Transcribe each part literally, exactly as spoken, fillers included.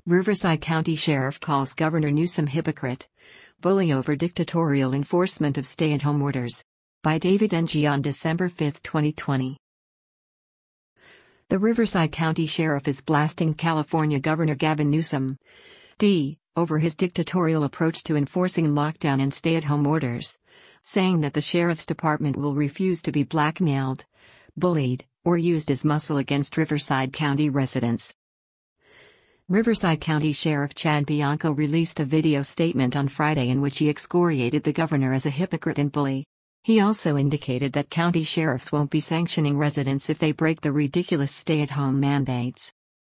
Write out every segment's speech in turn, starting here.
Riverside County Sheriff calls Governor Newsom hypocrite. Bully over dictatorial enforcement of stay-at-home orders. By David Ng on December fifth, twenty twenty. The Riverside County Sheriff is blasting California Governor Gavin Newsom, D, over his dictatorial approach to enforcing lockdown and stay-at-home orders, saying that the Sheriff's Department will refuse to be blackmailed, bullied, or used as muscle against Riverside County residents. Riverside County Sheriff Chad Bianco released a video statement on Friday in which he excoriated the governor as a hypocrite and bully. He also indicated that county sheriffs won't be sanctioning residents if they break the ridiculous stay-at-home mandates.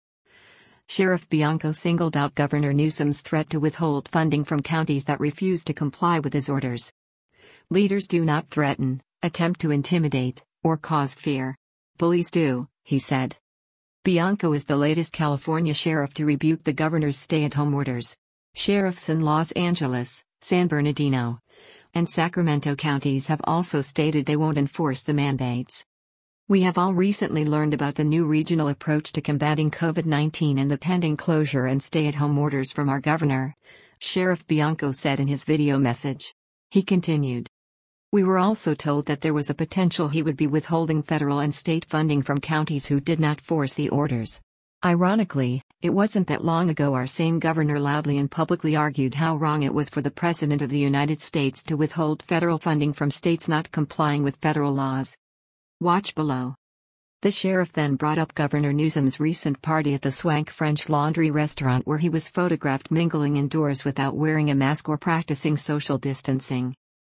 Sheriff Bianco singled out Governor Newsom's threat to withhold funding from counties that refuse to comply with his orders. Leaders do not threaten, attempt to intimidate, or cause fear. Bullies do, he said. Bianco is the latest California sheriff to rebuke the governor's stay-at-home orders. Sheriffs in Los Angeles, San Bernardino, and Sacramento counties have also stated they won't enforce the mandates. We have all recently learned about the new regional approach to combating COVID nineteen and the pending closure and stay-at-home orders from our governor, Sheriff Bianco said in his video message. He continued. We were also told that there was a potential he would be withholding federal and state funding from counties who did not force the orders. Ironically, it wasn't that long ago our same governor loudly and publicly argued how wrong it was for the President of the United States to withhold federal funding from states not complying with federal laws. Watch below. The sheriff then brought up Governor Newsom's recent party at the Swank French Laundry restaurant where he was photographed mingling indoors without wearing a mask or practicing social distancing.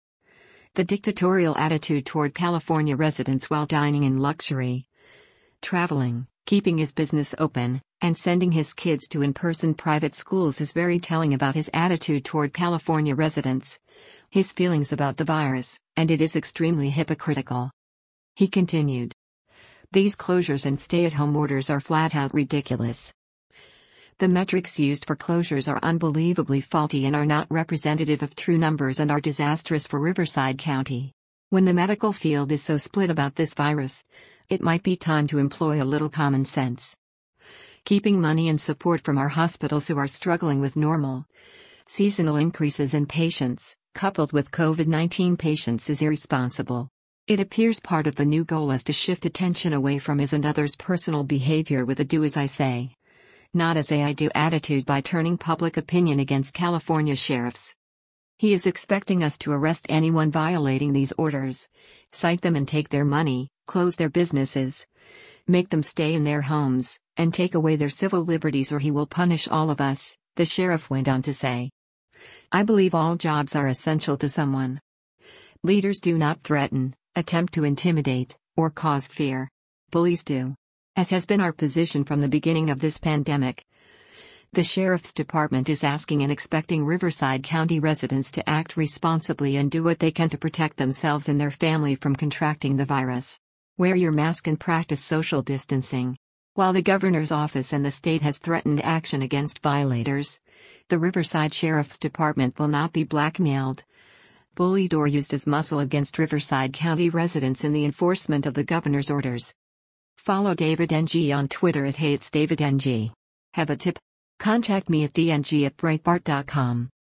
The dictatorial attitude toward California residents while dining in luxury, traveling, keeping his business open, and sending his kids to in-person private schools is very telling about his attitude toward California residents, his feelings about the virus, and it is extremely hypocritical. He continued. These closures and stay-at-home orders are flat-out ridiculous. The metrics used for closures are unbelievably faulty and are not representative of true numbers and are disastrous for Riverside County. When the medical field is so split about this virus, it might be time to employ a little common sense. Keeping money and support from our hospitals who are struggling with normal, seasonal increases in patients, coupled with COVID nineteen patients is irresponsible. It appears part of the new goal is to shift attention away from his and others' personal behavior with a do as I say, not as I do attitude by turning public opinion against California sheriffs. He is expecting us to arrest anyone violating these orders, cite them and take their money, close their businesses, make them stay in their homes, and take away their civil liberties or he will punish all of us, the sheriff went on to say. I believe all jobs are essential to someone. Leaders do not threaten, attempt to intimidate, or cause fear. Bullies do. As has been our position from the beginning of this pandemic. The Sheriff's Department is asking and expecting Riverside County residents to act responsibly and do what they can to protect themselves and their family from contracting the virus. Wear your mask and practice social distancing. While the governor's office and the state has threatened action against violators, the Riverside Sheriff's Department will not be blackmailed, bullied or used as muscle against Riverside County residents in the enforcement of the governor's orders. Follow David Ng on Twitter at Hey It's David Ng. Have a tip? Contact me at d n g at breitbart dot com.